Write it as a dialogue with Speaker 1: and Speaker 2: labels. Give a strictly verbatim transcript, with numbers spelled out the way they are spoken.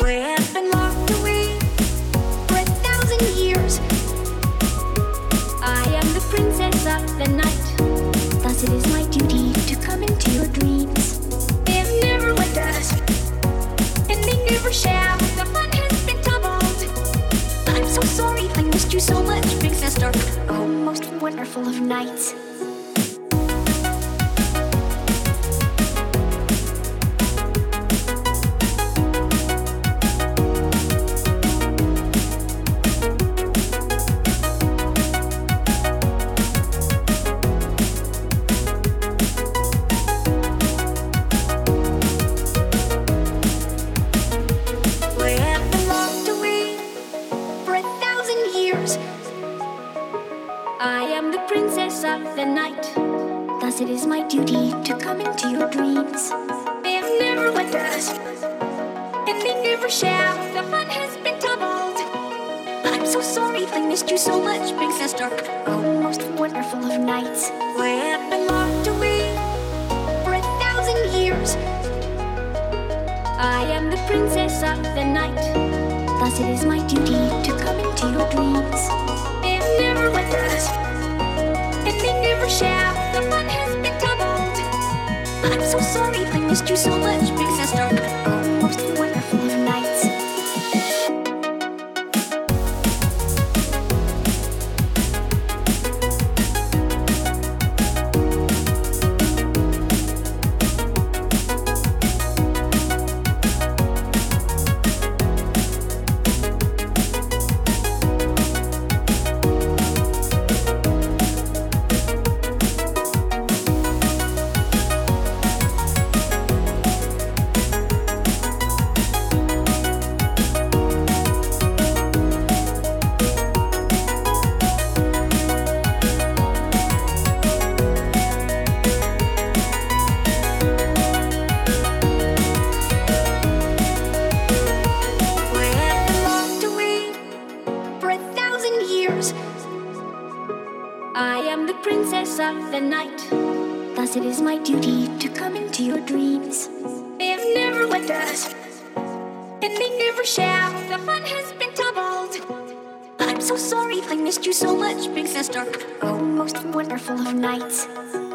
Speaker 1: have been locked away for a thousand years. I am the princess of the night, thus it is my duty to come into your dreams. They have never went us, and they never shall. The fun has been doubled. I'm so sorry I missed you so much, big sister. Oh, most wonderful of nights. The night, thus it is my duty to come into your dreams. They have never went us, and they never shall. The fun has been doubled. I'm so sorry I missed you so much, big sister. Oh, most wonderful of nights. I have been locked away for a thousand years. I am the princess of the night, thus it is my duty to come into your dreams. They have never went us, and they never shall. The fun has been doubled. I'm so sorry I missed you so much, big sister. Oh, most wonderful of nights. The night, thus it is my duty to come into your dreams. They have never went us, and they never shall. The fun has been doubled. I'm so sorry I missed you so much, big sister. Oh, most wonderful of nights.